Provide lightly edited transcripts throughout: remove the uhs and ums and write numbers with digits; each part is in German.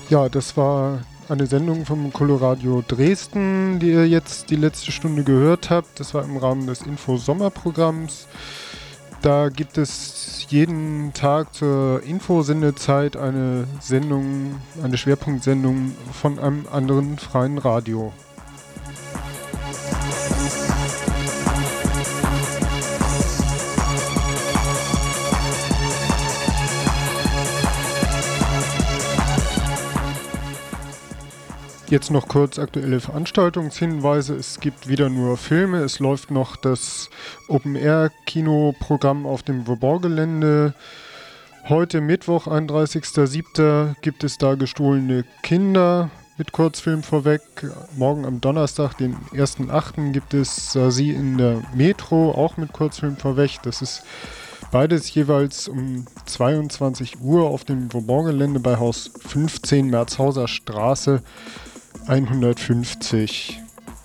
Ja, das war eine Sendung vom Coloradio Dresden, die ihr jetzt die letzte Stunde gehört habt. Das war im Rahmen des Info-Sommerprogramms. Da gibt es jeden Tag zur Infosendezeit eine Sendung, eine Schwerpunktsendung von einem anderen freien Radio. Jetzt noch kurz aktuelle Veranstaltungshinweise. Es gibt wieder nur Filme. Es läuft noch das Open-Air-Kinoprogramm auf dem Vauban-Gelände. Heute Mittwoch, 31.07. gibt es da Gestohlene Kinder mit Kurzfilm vorweg. Morgen am Donnerstag, den 1.08. gibt es Sie in der Metro, auch mit Kurzfilm vorweg. Das ist beides jeweils um 22 Uhr auf dem Vauban-Gelände bei Haus 15 Merzhauser Straße 150.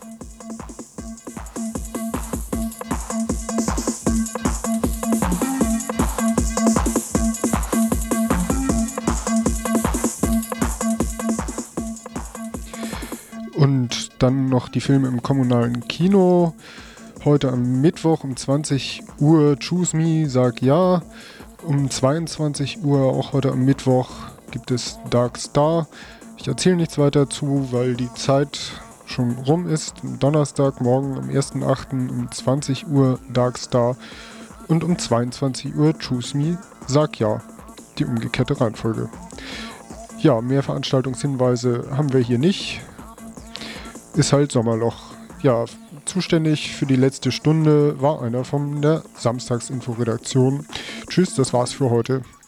Und dann noch die Filme im kommunalen Kino. Heute am Mittwoch um 20 Uhr Choose Me, sag ja. Um 22 Uhr, auch heute am Mittwoch, gibt es Dark Star. Ich erzähle nichts weiter zu, weil die Zeit schon rum ist. Donnerstag, morgen am 1.8. um 20 Uhr Dark Star und um 22 Uhr Choose Me, sag ja. Die umgekehrte Reihenfolge. Ja, mehr Veranstaltungshinweise haben wir hier nicht. Ist halt Sommerloch. Ja, zuständig für die letzte Stunde war einer von der Samstagsinfo-Redaktion. Tschüss, das war's für heute.